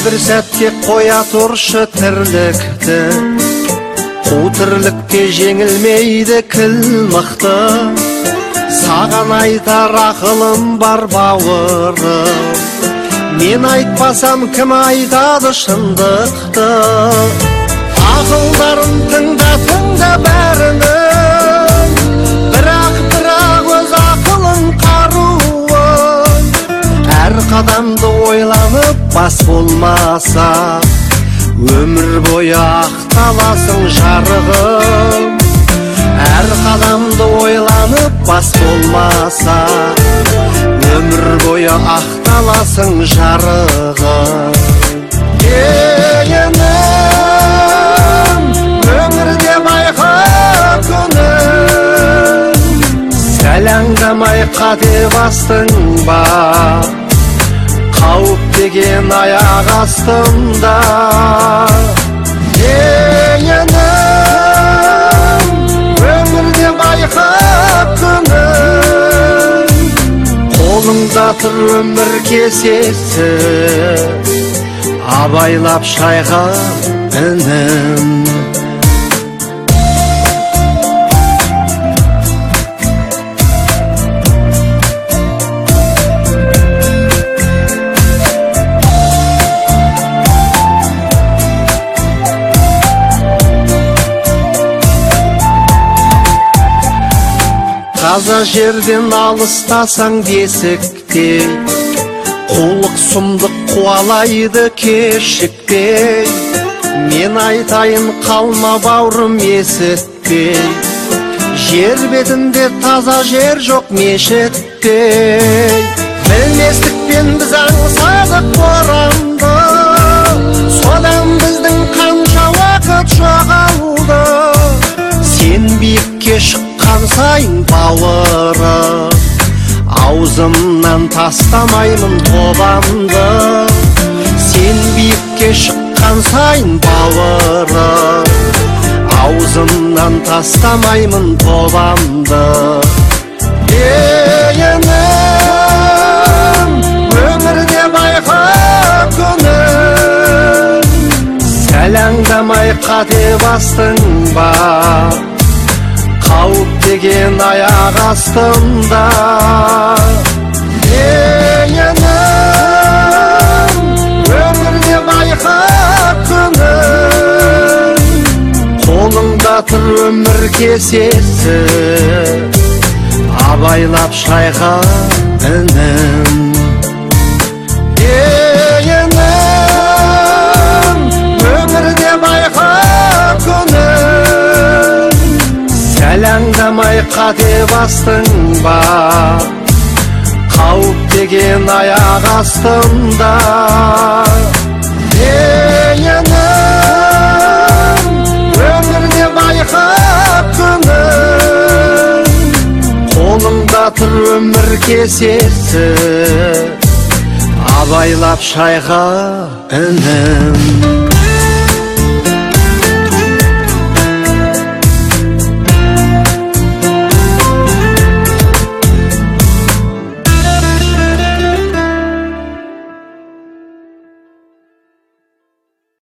бір сәтке қоя тұршы тірлікті, қу тірлікте жеңілмейді кіл мықты. Саған айтар ақылым бар бауырым, мен айтпасам кім айтады шындықты. Ақылдарын тыңда бәрінің, бірақ өз ақылың қаруын. Әр қадамды ойланып бас болмаса, өмір бойы ақталасың жарығым. Әр қадамды ойланып бас болмаса, өмір бойы ақталасың жарығым. Дегенім өмірде байқа күнім, сәлаңдамай қате бастың ба, қауіп деген аяқ астымда. Дегенім өмірде байқа күнім, қолыңда тұр өмір кесесі, абайлап шайға інім. Таза жерден алыстасаң бесіктей, қулық сұмдық қуалайды кешікпей. Мен айтайын қалма бауырым есітпей, жер бетінде таза жер жоқ мешіттей. Білместікпен біз аңсадық боранды, содан біздің қанша уақыт жоғалды. Сен биікке шыққан сайын бауырым, аузымнан тастамаймын тобамды. Сен биікке шыққан сайын бауырым, аузымнан тастамаймын тобамды. Дегенім өмірде байқа күнім, сәлаңдамай қате бастың ба, қауіп деген аяқ астымда. Дегенім өмірде байқа күнім, қолыңда тұр өмір кесесі, абайлап шайға інім. Дегенім өмірде байқа күнім, сәлаңдамай қате бастың ба, қауіп деген аяқ астымда. Дегенім өмірде байқа күнім, қолыңда тұр өмір кесесі, абайлап шайға інім.